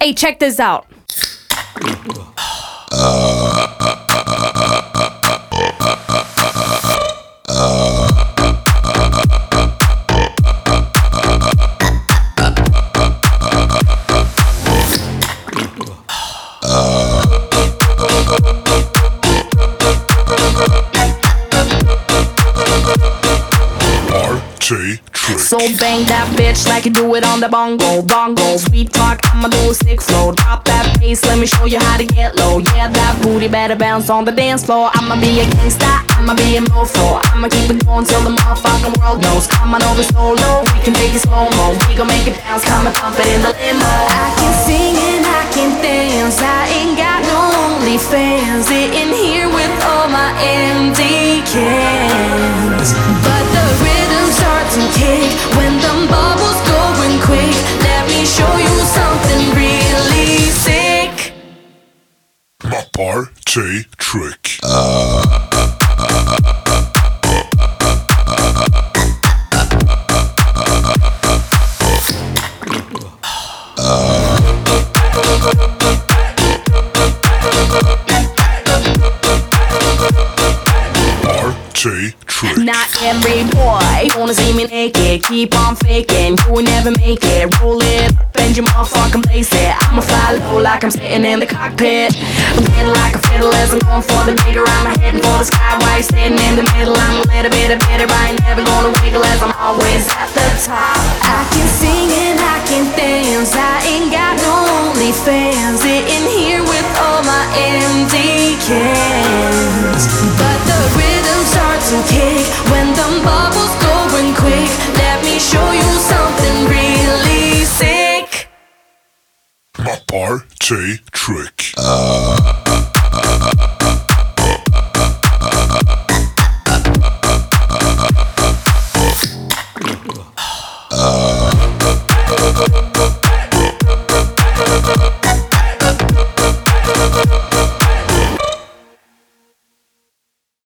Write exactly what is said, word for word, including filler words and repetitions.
Hey, check this out. So bang that bitch like you do it on the bongo, bongo. Sweet talk, I'ma do a sick flow. Drop that bass, let me show you how to get low. Yeah, that booty better bounce on the dance floor. I'ma be a gangsta, I'ma be a mofo. I'ma keep it going till the motherfucking world knows. Come on over solo, we can take it slow-mo. We gon' make it bounce, come and pump it in the limo. I can sing and I can dance, I ain't got no OnlyFans. Sitting here with all my empty cans, but the rhythm starts to kick when the bubbles going quick. Let me show you something really sick. My party trick. Party trick. Not every boy wanna see me naked. Keep on faking, you will never make it. Roll it up and you motherfucking place it. I'ma fly low like I'm sitting in the cockpit. I'm hitting like a fiddle as I'm going for the bigger. I'm heading for the sky while you're sitting in the middle. I'm a little bit of bitter, but I ain't never gonna wiggle as I'm always at the top. I can sing and I can dance, I ain't got no OnlyFans. Sitting here with all my empty cans, but the rhythm starts to kick when the bubbles going quick. Let me show you something really sick. My party trick. Uh.